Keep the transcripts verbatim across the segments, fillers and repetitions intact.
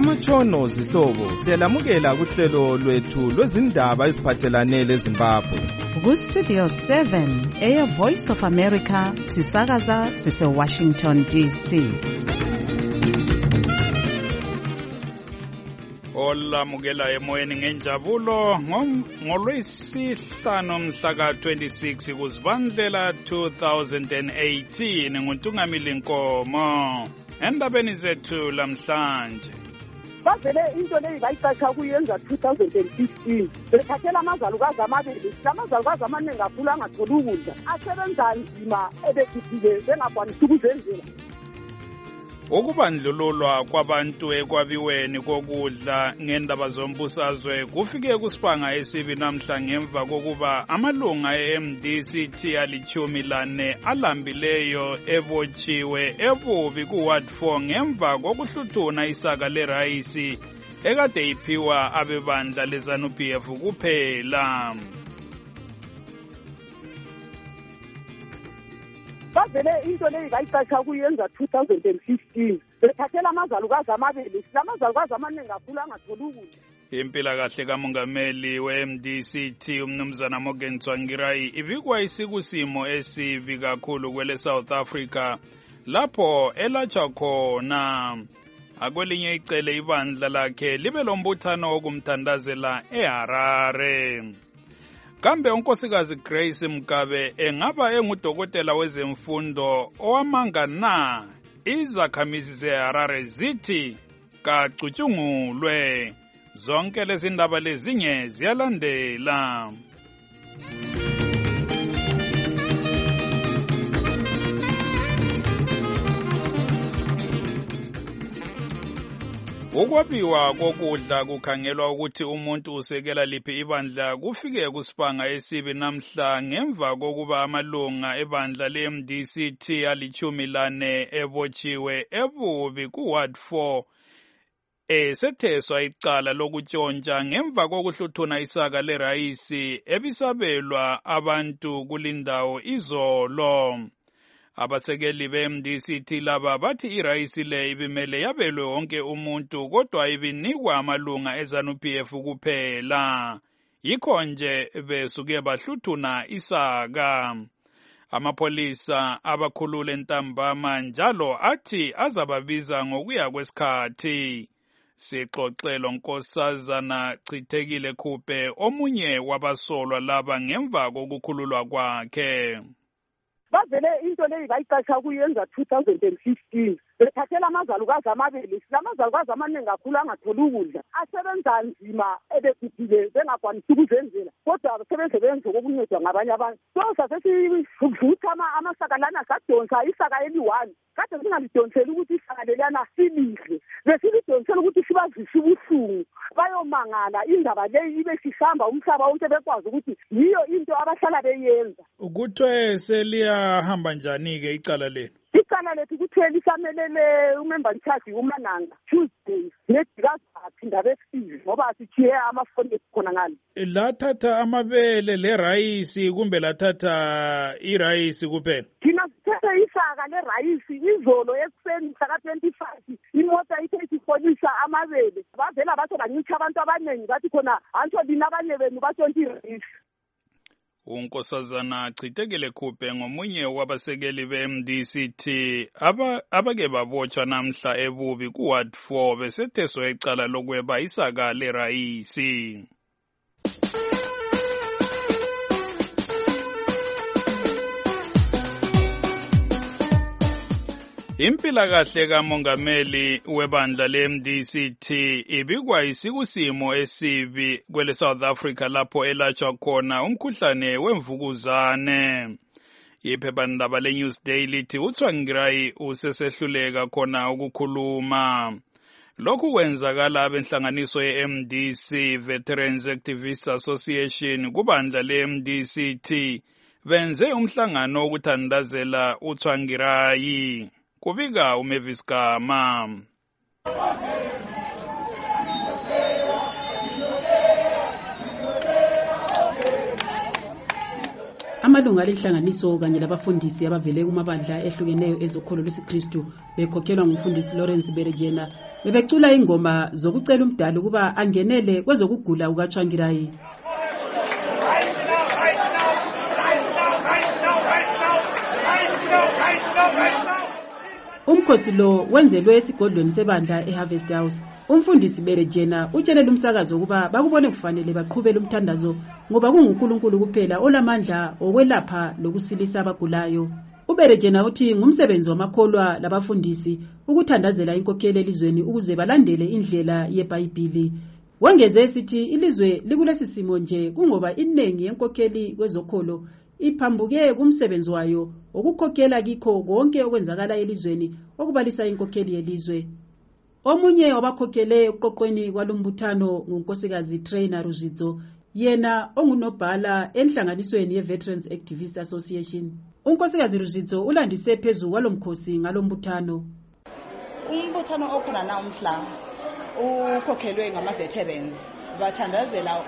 Amatshono zihlobo siyalamukela kuhlelo lwethu lwezindaba eziphathelane leZimbabwe. Ku Studio seven eya Voice of America sisakaza sise Washington D C. Olamukela emoyeni ngenjabulo ngolwesihlanu mhla ka twenty-six kuZibandlela two thousand eighteen nguNtungamili Nkomo. Endabeni zethu lamhlanje bavele into leyi bayiqasha kuyenza two thousand fifteen bethathela amazalukazi amabili lamazalukazi amaningi akhula angatholi ukudla asebenza nzima ebegidile bengakwanisi ukuzenzela. Ukubandlululwa kwabantu ekwabiweni kokudla ngendaba zombusazwe kufike kusipanga esibi namhla ngemva kokuba amalunga e-M D C T alichumi lane alambileyo ebotshiwe ebubi ku-Ward four ngemva kokuhluthuna isaka lerayisi ekade iphiwa abebandla leZANU-P F kuphela. bavele into leyi bayiqasha kuyenza two thousand fifteen bethathela amazalukazi amabili lamazalukazi amaningi akhula angatholi ukudla. Impilakahle kamongameli we-M D C T umnumzana Morgan Tsvangirai ibikwa isikusimo esibi kakhulu kwele South Africa lapho elatshwa khona. Akwelinye icele ibandla lakhe libe lombuthano wokumthandazela eHarare. Kambe unkosikazi Grace Mkabe engaba engudokotela wezemfundo owamanga na izakhamizi zeHarare zithi kacutshungulwe. Zonke lezi ndaba lezinye ziyalandela. Ukwabiwa kokudla kukhangelwa ukuthi umuntu usekela liphi ibandla kufike kusipanga esibi namhla ngemva kokuba amalunga ebandla le-M D C T alichumi lane ebotshiwe ebubi ku-Ward four esetheswa icala lokutshontsha ngemva kokuhluthuna isaka lerayisi ebisabelwa abantu kulindawo izolo. Abasekeli be-M D C T laba bathi irayisi le ibimele yabelwe wonke umuntu kodwa ibinikwa amalunga eZANU-P F kuphela. Yikho nje besuke bahluthuna isaka. Amapolisa abakhulule ntambama njalo athi azababiza ngokuya kwesikhathi. Sixoxelo Nkosazana Chithekile Khuphe omunye wabasolwa laba ngemva kokukhululwa kwakhe. bavele into leyi bayiqasha kuyenza two thousand fifteen bethathela amazalukazi amabili lamazalukazi amaningi akhulu angatholi ukudla asebenza nzima ebegidile bengakwanisi ukuzenzela kodwa abasebenze benze okuncedwa ngabanye abantu. So sasesivutha amasaka lana sadonsa isaka eli-one kade singalidonseli ukuthi isaka leliyana silihle besilidonsela ukuthi sibazise ubuhlungu bayomangala indaba leyi ibe sihamba umhlaba wonke bekwazi ukuthi yiyo into abahlala beyenza. Ukuthiwe seliyahamba njani-ke icala lenu? Icala lethu kuthiwe lisamelele umember ncharge uMananga Tuesday nedikazathi indaba esibi ngoba sithiye amafoni khona ngalo. Lathatha amabele lerayisi kumbe lathatha irayisi kuphela? Thina sithethe isaka lerayisi izolo ekuseni mhla twenty-five imota ithe isifolisa amabele bavela bathi bancitsha abantu abaningi bathi khona antsho lina abanye benu batshontsha irayisi. Unkosazana Chithekile Khuphe ngomunye wabasekeli be-M D C T aba abake babotshwa namhla ebubi ku-Ward four besetheswa icala lokweba isaka lerayisi. Impilakahle kamongameli webandla le-M D C T ibikwa isikusimo esibi kwele South Africa lapho elatshwa khona umkhuhlane wemvukuzane. Iphephandaba le-Newsday lithi uTsvangirai usesehluleka khona ukukhuluma. Lokhu kwenzakala abenhlanganiso ye-M D C Veterans Activists Association kubandla le-M D C T benze umhlangano wokuthandazela uTsvangirai. Kubika uMavis Gama. Amalunga alihlanganiso kanye labafundisi abavele kumabandla ehlukeneyo ezokholo lwesiKristu bekhokhelwa ngumfundisi Lawrence Beregena bebecula ingoma zokucela umdali ukuba angenele kwezokugula kukaTsvangirai. Umkhosi lo wenzelwe esigodlweni sebandla eHarvest House. Umfundisi Berejena utshele umsakazo ukuba bakubone kufanele baqhubele umthandazo ngoba kunguNkulunkulu kuphela olamandla okwelapha lokusilisa abagulayo. uBerejena uthi ngumsebenzi wamakholwa labafundisi ukuthandazela inkokheli elizweni ukuze balandele indlela yeBhayibhili. Wengeze esithi ilizwe likulesi simo nje kungoba inengi yenkokheli kwezokholo iphambuke kumsebenzi wayo ukukhokhela kikho konke okwenzakala elizweni okubalisa inkokheli yelizwe. Omunye wabakhokhele uqoqweni kwalombuthano ngunkosikazi Trainer Ruzidzo, yena ongunobhala enhlanganisweni yeVeterans Activist Association. Unkosikazi Ruzidzo ulandise phezulu kwalomkhosi ngalombuthano. Umbuthano okhona namhla ukhokhelwe ngama-veterans bathandazela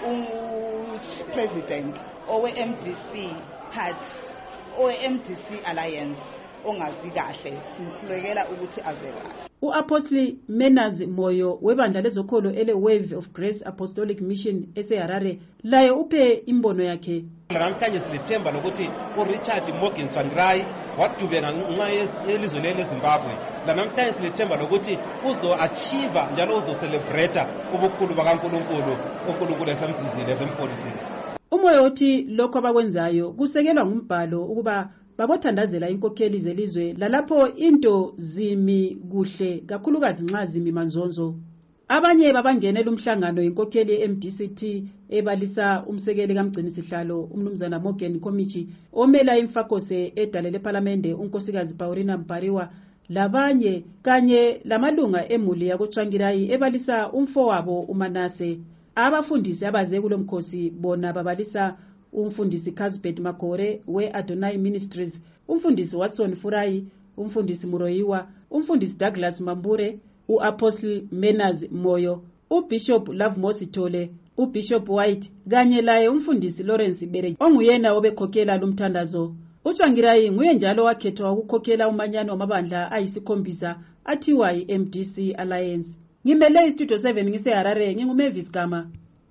u-president owe-M D C party owe-M D C alliance ongazi kahle simhlekela ukuthi azwe kahle. U-Apostle Menaz Moyo webandla lezokholo ele Wave of Grace Apostolic Mission eseHarare laye uphe imbono yakhe. Namhlanje silethemba lokuthi uRichard Morgan Tsvangirai wadubeka ngenxa yelizwe leZimbabwe. Namhlanje silethemba lokuthi uzo achieve njalo uzo celebrate ubukhulu bakaNkulunkulu uNkulunkulu esemsizile esemfolisile. Umoyo uthi lokho abakwenzayo kusekelwa ngumbhalo ukuba babothandazela inkokheli zelizwe lalapho into zimi kuhle kakhulukazi nxa zimi manzonzo. Abanye babangenela umhlangano inkokheli ye-M D C T ebalisa umsekeli kamgcinisihlalo umnumzana Morgan Komichi omela imfakose edalele parliamente unkosikazi Paulina Mpariwa labanye kanye lamalunga emuli yakoTsvangirai ebalisa umfowabo uManase. Abafundisi abaze kulomkhosi bona babalisa umfundisi Casbet Makore we-Adonai Ministries, umfundisi Watson Furai, umfundisi Muroiwa, umfundisi Douglas Mambure, u-Apostle Menaz Moyo, uBishop Love Mositole, uBishop White, kanye laye umfundisi Lawrence Bere onguyena obekhokhela lumthandazo. uTsvangirai nguye njalo wakhethwa ukukhokhela umanyano wamabandla ayisikhombisa athiwa yi-M D C Alliance. Ngimele istudio seven ngiseHarare nginguMavis Gama.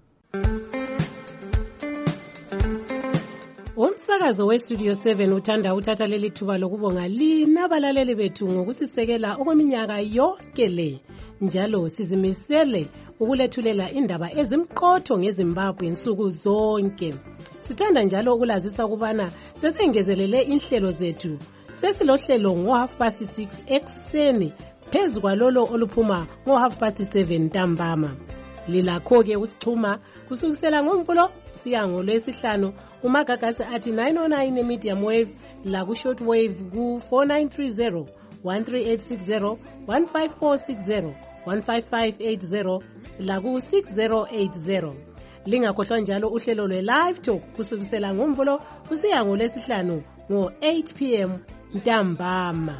Umsakazo weStudio seven uthanda uthatha leli thuba lokubonga lina abalaleli bethu ngokusisekela okweminyaka yonke le. Njalo sizimisele ukulethulela indaba ezimqotho ngeZimbabwe insuku zonke. Sithanda njalo ukulazisa ukubana sesengezelele inhlelo zethu. Sesilohlelo ngo half past six ekseni phezu kwalolo oluphuma ngo half past seven ntambama. Lilakho ke usichuma kusukisela ngomvulo siya ngolwesihlanu umagagasi athi nine oh nine medium wave la ku short wave ku four nine three zero one three eight six zero one five four six zero one five five eight zero la ku six zero eight zero. Lingakhohlwa njalo uhlelo lwe live talk kusukisela ngomvulo kusiya ngolwesihlanu ngo eight p m ntambama.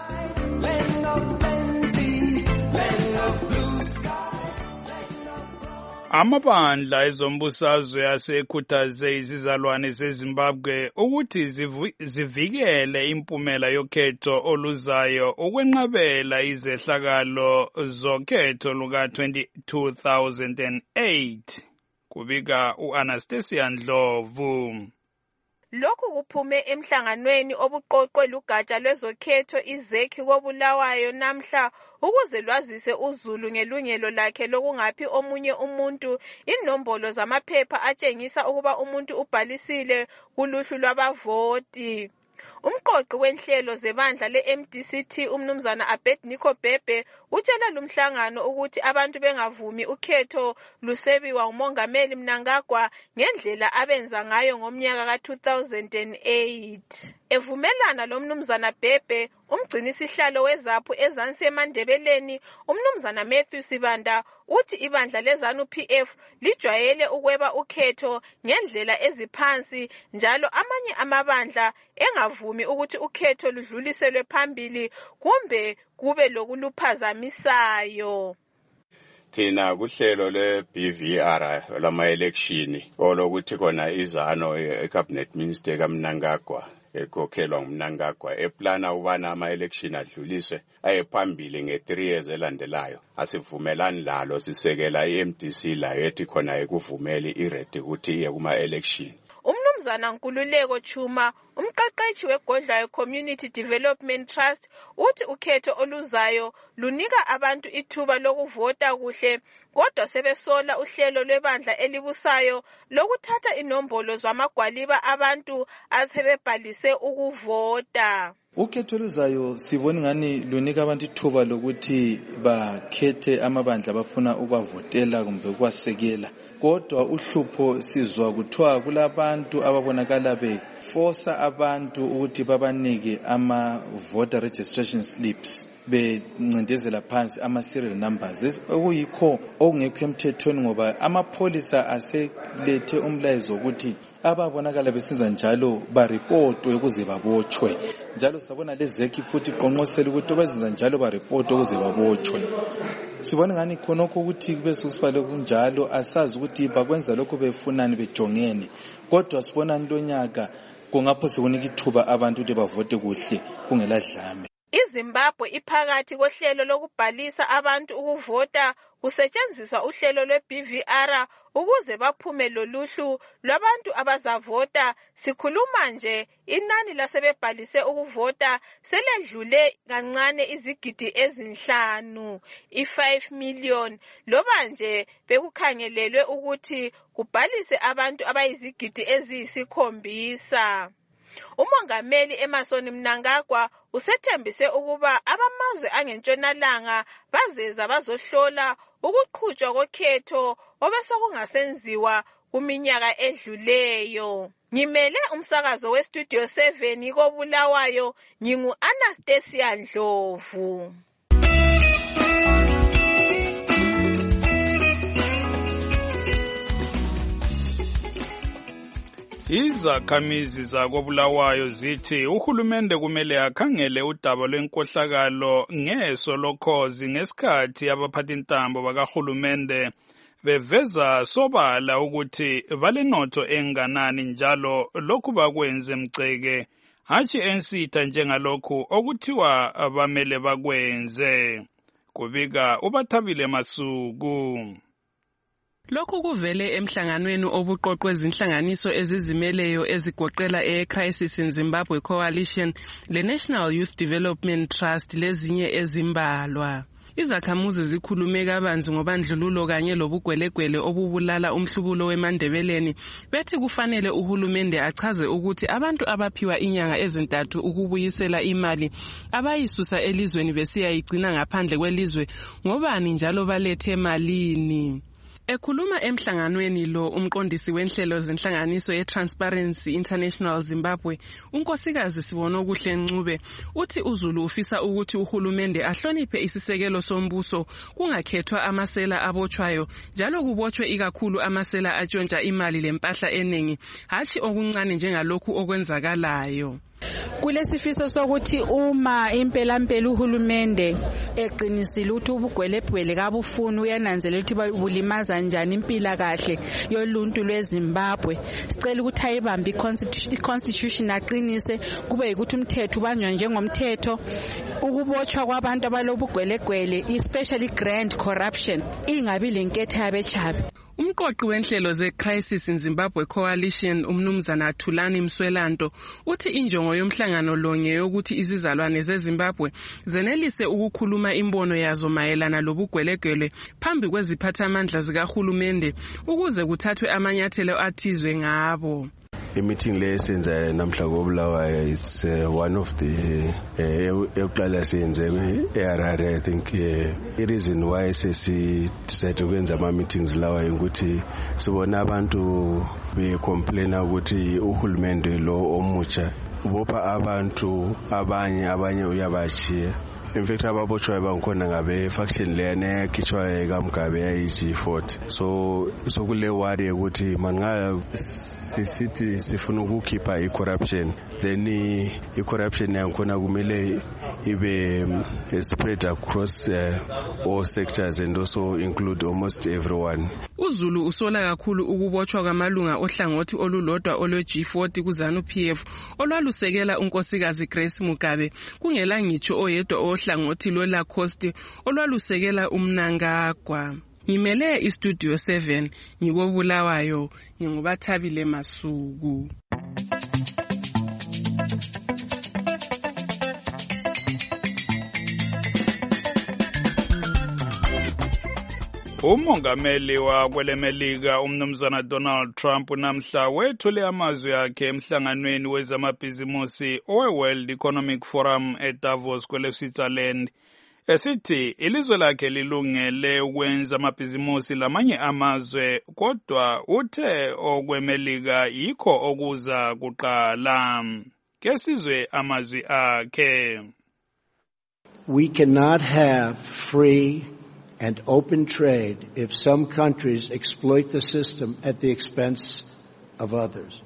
Amabandla ezombusazwe asekhuthaze izizalwane zeZimbabwe ukuthi zivikele impumela yokhetho oluzayo ukwenqabela izehlakalo zokhetho luka two thousand eight. Kubika uAnastasia Ndlovu. Lokhu kuphume emhlanganweni obuqoqwe lugatsha lwezokhetho izekhi kobulawayo namhla ukuze lwazise uZulu ngelungelo lakhe lokungaphi omunye umuntu inombolo zamaphepha atshengisa ukuba umuntu ubhalisile kuluhlu lwabavoti. Umqoqi wenhlelo zebandla le-M D C T umnumzana Abednego Bhebhe utshela lumhlangano ukuthi abantu bengavumi ukhetho lusebiwa umongameli Mnangagwa ngendlela abenza ngayo ngomnyaka ka two thousand eight. Evumelana lo mnumzana Bhebhe, umgcinisihlalo wezaphu ezansi eMandebeleni umnumzana Matthew Sibanda uthi ibandla leZANU P F lijwayele ukweba ukhetho ngendlela eziphansi njalo amanye amabandla engavumi ukuthi ukhetho ludluliselwe phambili kumbe kube lokuluphazamisayo. Thina kuhlelo le-B V R lama-election olokuthi khona izano e-cabinet minister kaMnangagwa ekhokhelwa nguMnangagwa eplana ubana ama-election adluliswe aye phambili nge-three years elandelayo. Asivumelani lalo, sisekela i-M D C layo ethi khona ekuvumeli iredi ukuthi iye kuma-election. Umnumzana Nkululeko Chuma, umqeqeshi weGodlayo Community Development Trust, uthi ukhetho oluzayo lunika abantu ithuba lokuvota kuhle, kodwa sebesola uhlelo lwebandla elibusayo lokuthatha inombolo zamagwaliba abantu asebebhalise ukuvota. Ukhetho oluzayo sibona ngani lunika abantu ithuba lokuthi bakhethe amabandla abafuna ukwavotela kumbe ukwasekela. Kodwa uhlupho sizwa kuthiwa kulabantu ababonakala beforsa abantu ukuthi babanike ama voter registration slips bencindezela phansi ama serial numbers, okuyikho okungekho emthethweni ngoba amapholisa aselethe umlayezo ukuthi ababonakala besenza njalo barepotwe ukuze babotshwe. Njalo sabona lezeki futhi iqonqosela ukuthi abazenza njalo barepotwe ukuze babotshwe. Sibona ngani khonokho ukuthi kube sokusibale kunjalo, asazi ukuthi bakwenza lokho befunani bejongene, kodwa sibona ntonyaka kungapho sekunika ithuba abantu ukuthi bavote kuhle kungeladlame. iZimbabwe iphakathi kohlelo lokubhalisa abantu ukuvota kusetshenziswa uhlelo lwe-B V R ukuze baphume loluhlu lwabantu abazavota. Sikhuluma nje inani lasebebhalise ukuvota seledlule kancane izigidi ezinhlanu, i-five million, loba nje bekukhangelelwe ukuthi kubhalise abantu abayizigidi eziyisikhombisa. Umongameli Emmerson Mnangagwa usethembise ukuba abamazwe angentshonalanga bazeza bazohlola ukuqhutshwa kokhetho obesekungasenziwa kuminyaka edluleyo. Ngimele umsakazo weStudio seven koBulawayo, ngingu Anastasia Ndlovu. Izakhamizi zakoBulawayo zithi uhulumende kumele akhangele udaba lwenkohlakalo ngeso lokhozi ngesikhathi abaphathintambo bakahulumende beveza sobala ukuthi balenotho enganani njalo lokhu bakwenze mceke hatshi ensitha njengalokhu okuthiwa bamele bakwenze. Kubika uBathabile Masuku. Lokhu kuvele emhlanganweni obuqoqwe izinhlanganiso ezizimeleyo ezigoqela e-Crisis in Zimbabwe Coalition, le National Youth Development Trust lezinye ezimbalwa. Izakhamuzi zikhulume kabanzi ngobandlululo kanye lobugwelegwele obubulala umhlubulo weMandebeleni, bethi kufanele uhulumende achaze ukuthi abantu abaphiwa inyanga ezintathu ukubuyisela imali abayisusa elizweni besiyayigcina ngaphandle kwelizwe ngobani njalo balethe malini. Ekhuluma emhlanganweni lo, umqondisi wenhlelo zenhlanganiso ye-Transparency International Zimbabwe, unkosikazi Sibonokuhle Ncube, uthi uZulu ufisa ukuthi uhulumende ahloniphe isisekelo sombuso kungakhethwa amasela abotshwayo, njalo kubotshwe ikakhulu amasela atshontsha imali lempahla eningi, hatshi okuncane njengalokhu okwenzakalayo. Kulesifiso sokuthi uma impela mpela uhulumende eqinisile ukuthi ubugwelepwele kabufuni uyananzelela ukuthi bulimaza njani impila kahle yoluntu lweZimbabwe, sicela ukuthi ayibambe i-constitution aqinise kube ukuthi umthetho ubanjwa njengomthetho, ukubotshwa kwabantu abalobugwelegwele especially grand corruption ingabi lenketho yabechabi. Umqoqi wenhlelo ze-Crisis in Zimbabwe Coalition, umnumzana Thulani Mswelanto, uthi injongo yomhlangano lonye yokuthi izizalwane zeZimbabwe zenelise ukukhuluma imbono yazo mayelana lobugwelegwele phambi kweziphathamandla zikahulumende ukuze kuthathwe amanyathelo athizwe ngabo. A meeting lessons uh, namhla koBulawayo, it's uh, one of the eqala senze eRharare. I think uh, the reason why sesi decide ukwenza ama meetings lawa ukuthi sibona abantu be complain ukuthi uhulumende lo omutsha ubopha abantu abanye abanye uyabashiya. In fact, ababotshwayo bangikhona ngabe faction leyana ekhitshwayo kaMgabe yayi-G forty. So so kule worry ukuthi manga sisithi sifuna ukukhipha i-corruption, then i-corruption yangikhona kumele ibe spread across uh, all sectors and also include almost everyone. uZulu usola kakhulu ukubotshwa kwamalunga ohlangothi olulodwa olwe G forty kuZANU P F olwalusekela unkosikazi Grace Mugabe kungela ngitsho oyedwa ohlangothi lweLacoste olwalusekela uMnangagwa. Ngimele iStudio seven ngikobulawayo ngingubathabile Masuku. Umongameli wa kwele Melika umnumzana Donald Trump namhla wethule amazwi akhe emhlanganweni wezamabhizimusi owe-World Economic Forum eDavos kwele Switzerland esithi ilizwe lakhe lilungele ukwenza amabhizimusi lamanye amazwe kodwa uthe okweMelika yikho okuza kuqala. Kesizwe amazwi akhe. We cannot have free and open trade if some countries exploit the system at the expense of others.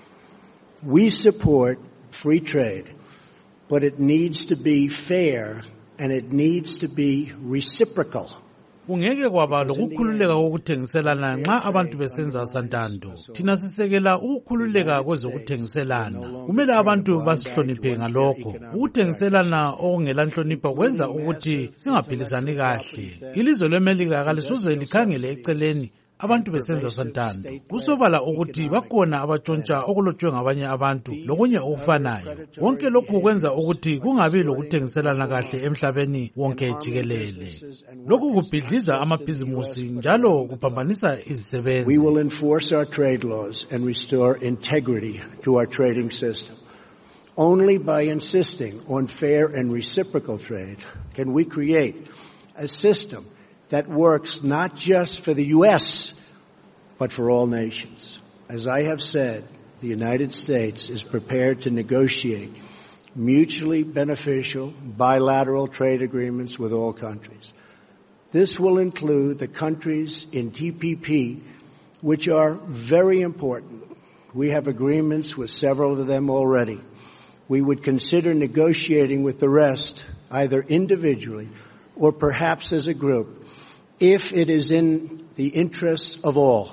We support free trade, but it needs to be fair and it needs to be reciprocal. Ungeke kwaba lokukhululeka kokuthengiselana nxa abantu besenza santando. Thina sisekela ukukhululeka kwezokuthengiselana. Kumele abantu basihloniphe ngalokho. Ukuthengiselana okungela nhlonipho kwenza ukuthi singaphilisani kahle. Ilizwe leMelika kalisuze likhangele eceleni abantu besenza santando. Kusobala ukuthi bakhona abatshontsha okulotshwe ngabanye abantu lokunye okufanayo. Wonke lokhu kwenza ukuthi kungabi lokuthengiselana kahle emhlabeni wonke jikelele. Lokhu kubhidliza amabhizimusi njalo kuphambanisa izisebenzi. We will enforce our trade laws and restore integrity to our trading system. Only by insisting on fair and reciprocal trade can we create a system that works not just for the U S, but for all nations. As I have said, the United States is prepared to negotiate mutually beneficial bilateral trade agreements with all countries. This will include the countries in T P P, which are very important. We have agreements with several of them already. We would consider negotiating with the rest, either individually or perhaps as a group, if it is in the interests of all.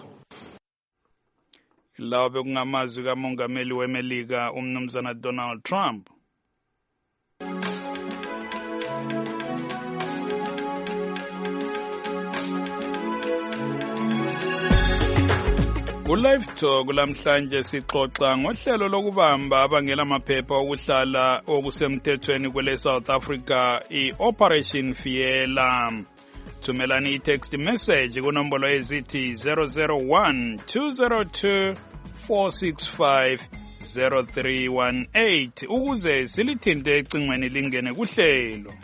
Lawa bekungamazwi kamongameli weMelika umnumzana Donald Trump. Ku-Live Talk lamhlanje sixoxa ngohlelo lokubamba abangela amaphepha okuhlala okusemthethweni kwele South Africa i-Operation Fiela. Thumelani i-text message kunombolo ezithi zero zero one two zero two four six five zero three one eight ukuze silithinte ecingweni lingene kuhlelo.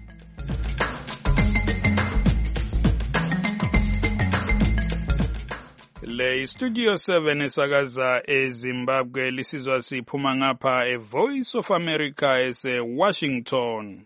Le Studio seven esakaza eZimbabwe lisizwa siphuma ngapha eVoice of America ese Washington.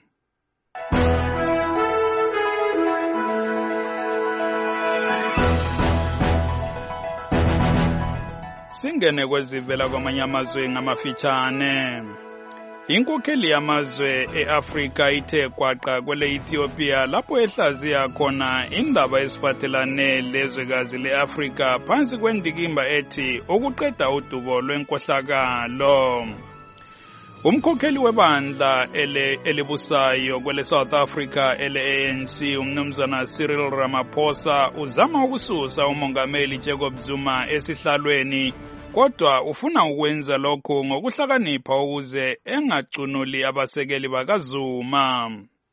Singene kwezivela kwamanye amazwe ngamafitshane. Inkokheli yamazwe eAfrika ithe kwaqa kwele Ethiopia lapho ehlaziya khona indaba esiphathelane lezwekazi leAfrika phansi kwendikimba ethi ukuqeda udubo lwenkohlakalo. Umkhokheli webandla ele elibusayo kwele South Africa ele A N C umnumzana Cyril Ramaphosa uzama ukususa umongameli Jacob Zuma esihlalweni kodwa ufuna ukwenza lokho ngokuhlakanipha ukuze engacunuli abasekeli bakaZuma.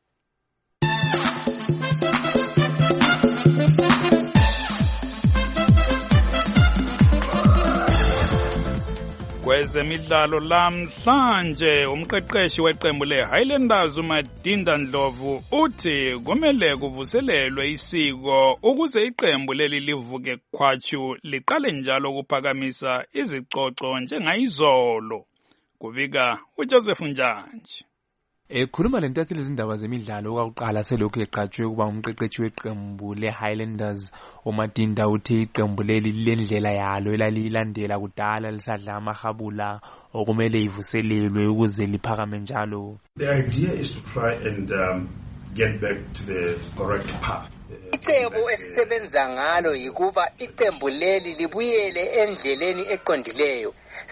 Kwezemidlalo lamhlanje umqeqeshi weqembu leHighlanders uMadinda Ndlovu uthi kumele kuvuselelwe isiko ukuze iqembu leli livuke khwatshu liqale njalo ukuphakamisa izicoco njengayizolo. Kubika uJoseph Njanje. Ekhuluma lentatheli izindaba zemidlalo okwakuqala selokhu eqhatshwe kuba umqeqeshi weqembu leHighlanders uMadinda uthi iqembu leli lendlela yalo elalilandela kudala lisadla amahabula okumele ivuselelwe ukuze liphakame njalo. The idea is to try and um, get back to the correct path. Icebo esisebenza ngalo yikuba iqembu leli libuyele endleleni eqondileyo.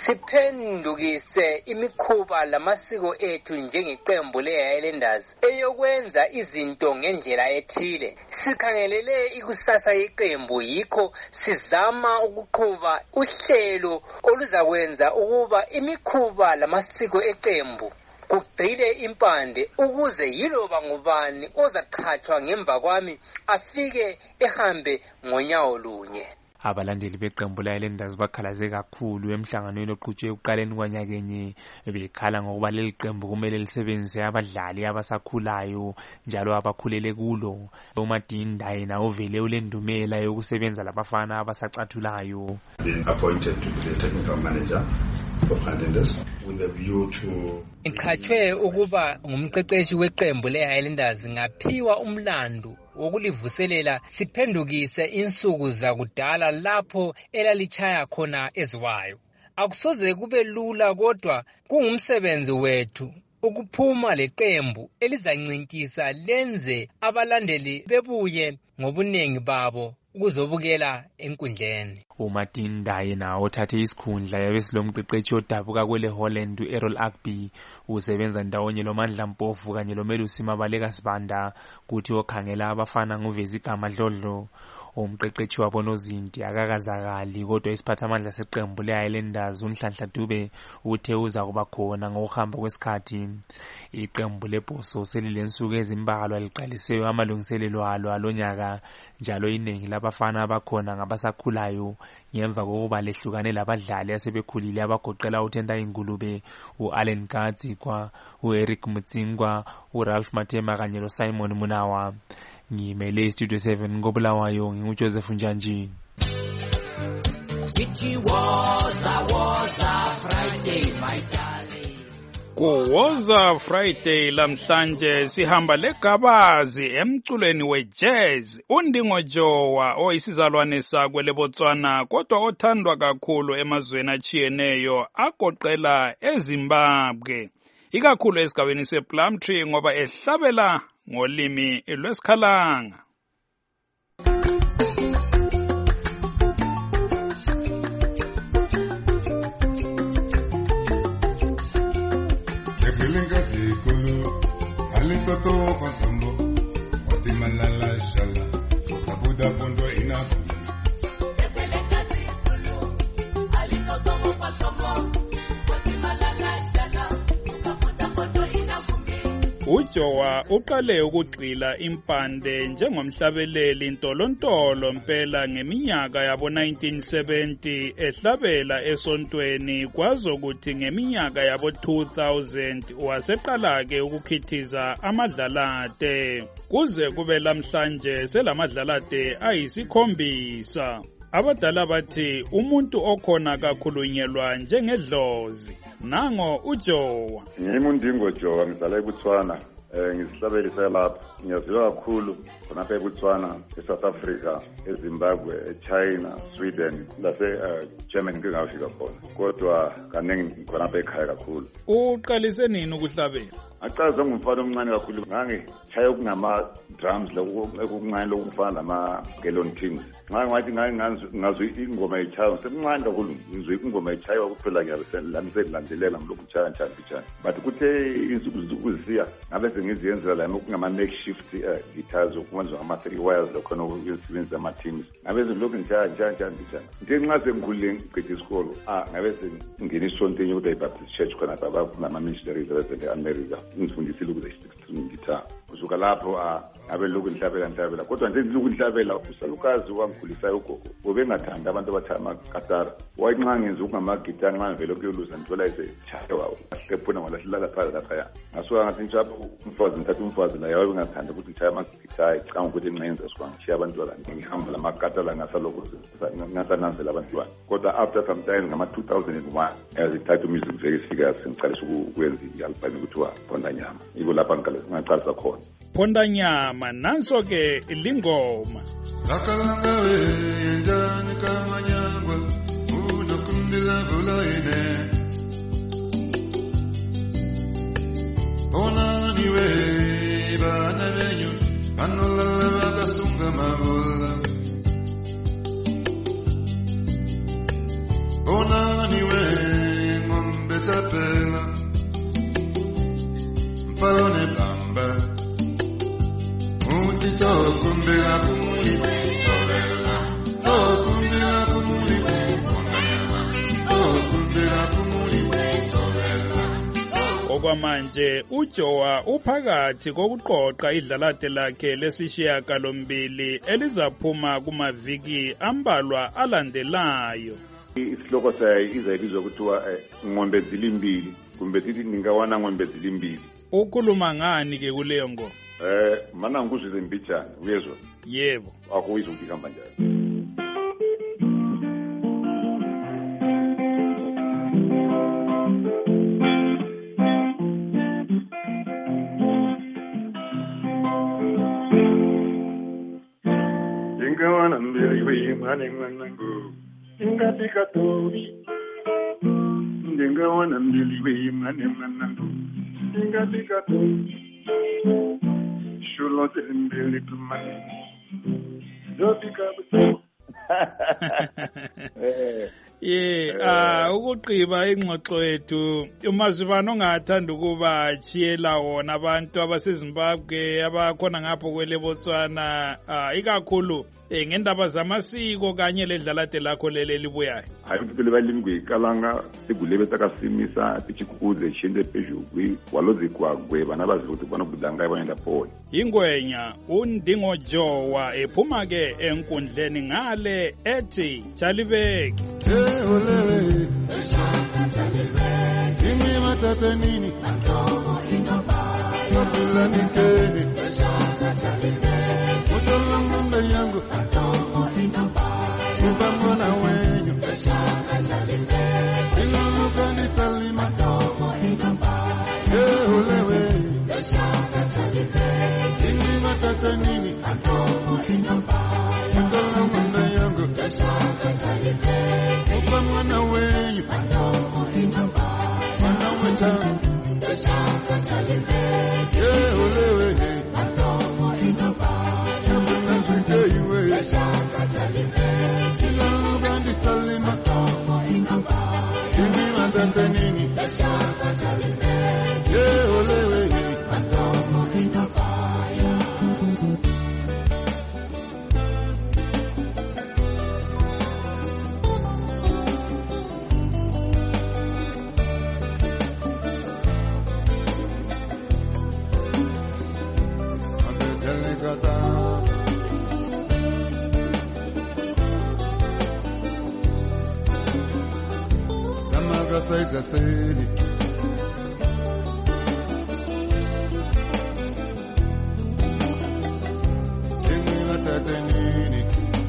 Siphendukise imikhuba lamasiko ethu njengeqembu le-Highlanders eyokwenza izinto ngendlela ethile. Sikhangelele ikusasa yeqembu yikho sizama ukuqhuba uhlelo oluzakwenza ukuba imikhuba lamasiko eqembu kugcile impande ukuze yiloba ngubani ozaqhathwa ngemva kwami afike ehambe ngonyawo lunye. Abalandeli beqembu le-Highlanders bakhalaze kakhulu emhlanganweni oqhutshwe ekuqaleni kwanyakenye bekhala ngokuba leli qembu kumele lisebenzise abadlali abasakhulayo njalo abakhulele kulo. uMadinda yena uvele ulendumela yokusebenza labafana abasacathulayo. Being appointed to be the technical manager for Highlanders with a view to Iqhathwe ukuba ngumqeqeshi weqembu le-Highlanders ngaphiwa umlando wokulivuselela siphendukise insuku zakudala lapho elalichaya khona eziwayo. Akusoze kube lula kodwa kungumsebenzi wethu ukuphuma leqembu elizancintisa lenze abalandeli bebuye ngobunengi babo ukuzobukela enkundleni. uMadinda yena othathe isikhundla yabesilomqeqeshi odabuka kwele Holland uErrol Agby usebenza ndawonye loMandla Mpofu kanye loMelusi Mabaleka Sibanda kuthi okhangela abafana nguvezi igama Dlodlo. Umqeqeshi wabo nozinti akakazakali kodwa isiphathamandla seqembu le-Highlanders uNhlanhla Dube uthe uza kuba khona ngokuhamba kwesikhathi. Iqembu leBhoso selilensuku ezimbalwa liqaliseyo amalungiselelo alo alonyaka njalo iningi labafana abakhona ngabasakhulayo ngemva kokuba lehlukane labadlali asebekhulile abagoqela uThenda Ingulube, uAllen Gatsi kwa uEric Mutsingwa, uRalph Matema kanye loSimon Munawa. Ngimele Studio seven ngobulawayo nginguJoseph Njanji. It was a was a Friday my darling. Kuwoza Friday lamhlanje sihamba legabazi emculweni wejazz. Undingo Jowa oyisizalwane sakwe leBotswana kodwa othandwa kakhulu emazweni achiyeneyo agoqela eZimbabwe. Ikakhulu esigabeni sePlumtree ngoba ehlabela ngolimi lwesikhalanga. uJowa uqale ukugxila impande njengomhlabeleli ntolontolo mpela ngeminyaka yabo nineteen seventy ehlabela esontweni kwazokuthi ngeminyaka yabo two thousand waseqala ke ukukhithiza amadlalate kuze kube lamhlanje selamadlalate ayisikhombisa. Abadala bathi umuntu okhona kakhulunyelwa njengedlozi. Nango uJowa. Ngimi uNdingo Jowa ngizala eBotswana. Eh ngisihlabelisa lapha. Ngiyaziwa kakhulu khonapha eBotswana, eSouth Africa, eZimbabwe, eChina, Sweden, lase Germany ngingafika khona. Kodwa kaningi khonapha ekhaya kakhulu. Uqalise nini ukuhlabela? Aqaza ngumfana omncane kakhulu ngange chaya ukungama drums lokuncane lokufana nama Gelon Kings. Nxa ngathi ngazwe ingoma echayo semncane kakhulu ngizwe ingoma echayo kuphela ngiyalilandelela ngilokhu chaya njani njani. But kuthe insuku zokuzisiya ngabe sengiziyenza la ngokungama makeshift guitars okwenza ama three wires lokhona ukuyisebenzisa ama teams. Ngabe ngilokhu njaya njani njani njani. Ngenxa sengikhulile ngiqedwe isikolo ah ngabe sengingena isonto ukuthi iBaptist Church khona baba nama missionaries eAmerica. Ngifundisile ukuze guitar kusuka lapho abe lokhu nhlabela nhlabela kodwa nje lokhu nhlabela usalukazi wangikhulisayo ugogo obengathanda abantu abathanda amakatara wayinxa ngenza ukungama guitar nxa ngivela kuyoluza ngithola ise chayo wasephuna ngolahlala phala lapha ngasuka ngathi njalo umfazi ngithatha umfazi la yawe ngathanda ukuthi chaya ama-guitar icanga ukuthi encenza sikwangitshiya abantwana ngihamba lamakatala ngasalokhu ngasananzela abantwana kodwa after some time ngama two thousand one yazithatha music very serious ngicalisa ukwenza i-album kuthiwa Pondanyama. Ibo lapha ngicalisa khona Pondanyama nanso ke lingoma Lakalanga we njani kamanyangwa unokundila bulaine Ona niwe bana Manolala bakasunga mabola Onani we ngombe tapela Mpalone bamba Uti tokumbela kumuli Torela Tokumbela kumuli Tokumbela kumuli Torela Okwamanje uJowa uphakathi kokuqoqa idlalate lakhe lesishiyagalombili elizaphuma kumaviki ambalwa alandelayo. Isihloko sayo izayibizwa kuthiwa ngombe zilimbili kumbe sithi ningawana ngombe zilimbili. Ukhuluma ngani ke kuleyo ngoma? Eh mana ngikuzwe mbijana uyezwa? Yebo. Akuyizwa ukuthi ihamba njani. Ningawana mbili we mane mwanangu. Ingapika tobi Ningawana mbili we mane mwanangu Ingapika tobi Shulote mbili tumani Zopika buto Ye ah ukuqiba ingxoxo yethu umazibano ongathanda ukuba achiyela wona abantu abaseZimbabwe abakhona ngapho kwele Botswana ikakhulu ngendaba zamasiko kanye ledlalate lakho lele libuyayo. Hayi ukuthi balingwe kalanga sigulebe takasimisa tichikukuze chinde pejugwi walozi kwagwe bana bazuthi bona budanga bayenda pole. Ingwenya undingo Jowa ephuma ke enkundleni ngale ethi Chalibeki. Hey olele eshaka Chalibeki imi matata nini antomo inoba kapila nikeni eshaka Chalibeki utolangombe yangu antomo inoba ubamwana wenyu eshaka Chalibeki iluluka ni salima antomo inoba hey olewe eshaka Chalibeki imi matata nini antomo inoba utolangombe yangu eshaka Chalibeki ubamwana wenyu antomo inoba mwana wecha eshaka Chalibeki hey olewe antomo inoba eshaka Chalibeki iluluka ni salima antomo inoba imi matata nini eshaka Chalibeki hey olewe antomo inoba Saiza seli Kimi matata nini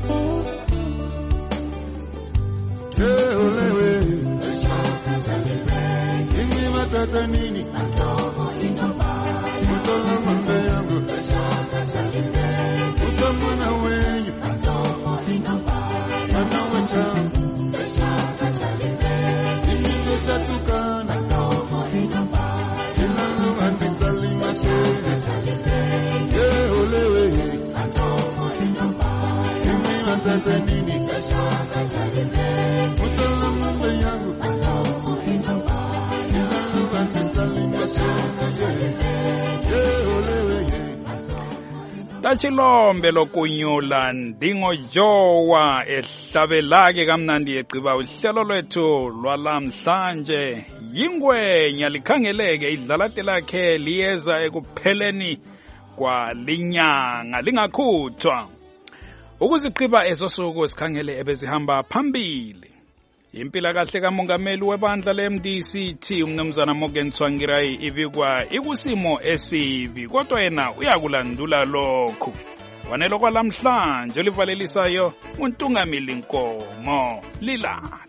Hey olewe eshaka Chalibeki Kimi matata nini antomo inoba utola mambe yangu eshaka Chalibeki utamwana wenyu antomo inoba mwana wecha eshaka Chalibeki chatukana antomo inoba iluluka ni salima shele Chalibeki ye olewe antomo inoba kimi matata nini eshaka Chalibeki utola mambe yangu antomo inoba iluluka ni salima shele ye olewe Tachilombe lokunyula ndingo Jowa ehlabelake kamnandi eqiba uhlelo lwethu lwalamhlanje yingwenya likhangeleke idlalate lakhe liyeza ekupheleni kwa linyanga lingakhuthwa ukuziqiba esosuku sikhangele ebezihamba phambili impila kahle kamongameli webandla le-M D C T umnumzana Morgan Tsvangirai ibikwa ikusimo esibi kodwa yena uyakulandula lokhu wanelo kwalamhlanje olivalelisayo untungamili Nkomo lilale.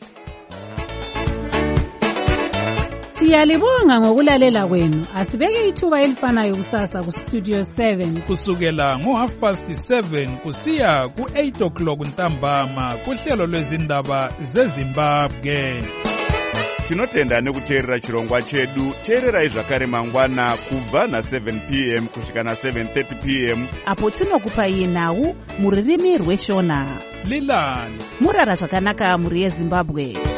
Siyalibonga ngokulalela kwenu. Asibeke ithuba elifanayo kusasa ku Studio seven kusukela ngo half past seven kusiya ku eight o'clock ntambama kuhlelo lwezindaba zeZimbabwe. tinotenda nekuteerera chirongwa chedu. Teererai zvakare mangwana kubva na-seven p m kusvika na-seven thirty p m apo tinokupai nhau mururimi rweshona. Lilani murara zvakanaka mhuri yeZimbabwe.